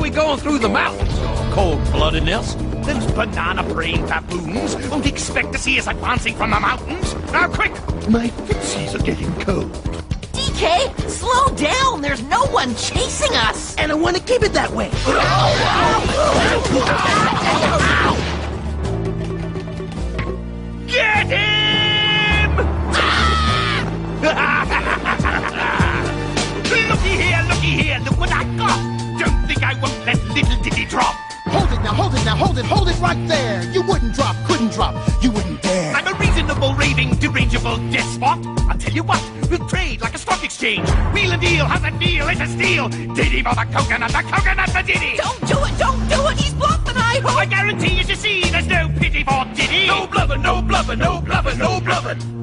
we going through the mountains, cold-bloodedness? Those banana-brained baboons won't expect to see us advancing from the mountains. Now, quick! My footsies are getting cold. DK, slow down! There's no one chasing us! And I want to keep it that way. Get him! looky here, look what I got! Don't think I won't let little Diddy drop. Hold it now, hold it now, hold it right there. You wouldn't drop, couldn't drop, you wouldn't dare. I'm a reasonable, raving, derangeable despot. I'll tell you what, we'll trade like a stock exchange. Wheel and deal, how's that feel? It's a steal. Diddy for the coconut for Diddy. Don't do it, he's bluffing, I hope. I guarantee you see there's no pity for Diddy. No bluffing, no bluffing, no bluffing, no bluffing.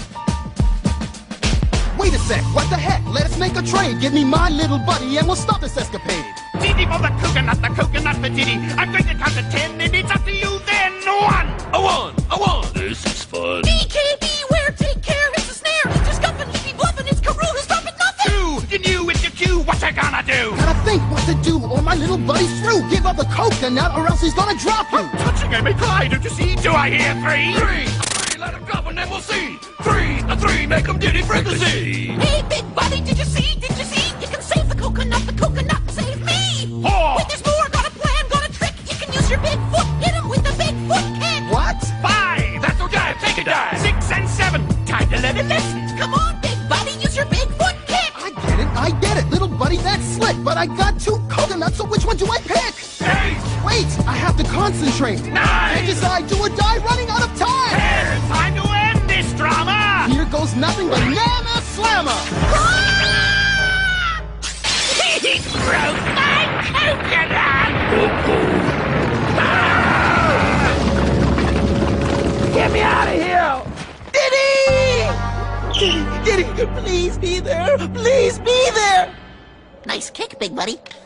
Wait a sec, what the heck? Let us make a trade. Give me my little buddy and we'll stop this escapade. Diddy for the coconut for Diddy. I'm going to count to 10 and it's up to you then. A one. This is fun. DK, beware, take care, it's a snare. It's just guffin', he be bluffing, it's Karoo who's dropping nothing. You knew it's your cue, what you gonna do? Gotta think what to do or my little buddy's through. Give up the coconut or else he's gonna drop you. I'm touching him, cry, don't you see? Do I hear three? Three, let him go and then we'll see. Three, make him Diddy frequency. Hey, big buddy, did you see? You can save the coconut, save me. 4. Wait, there's more, got a plan, got a trick. You can use your big foot, hit him with the big foot kick. What? 5. That's no dive, take a dive. 6 and 7. Time to learn a lesson. Come on, big buddy, use your big foot kick. I get it, little buddy, that's slick. But I got 2 coconuts, so which one do I pick? 8. Wait, I have to concentrate. 9. I decide, do or die, running out of time. 10. Time to end this drama. Here goes nothing but Nana Slammer. He broke my coconut. Get me out of here! Diddy! Diddy, please be there! Please be there! Nice kick, big buddy.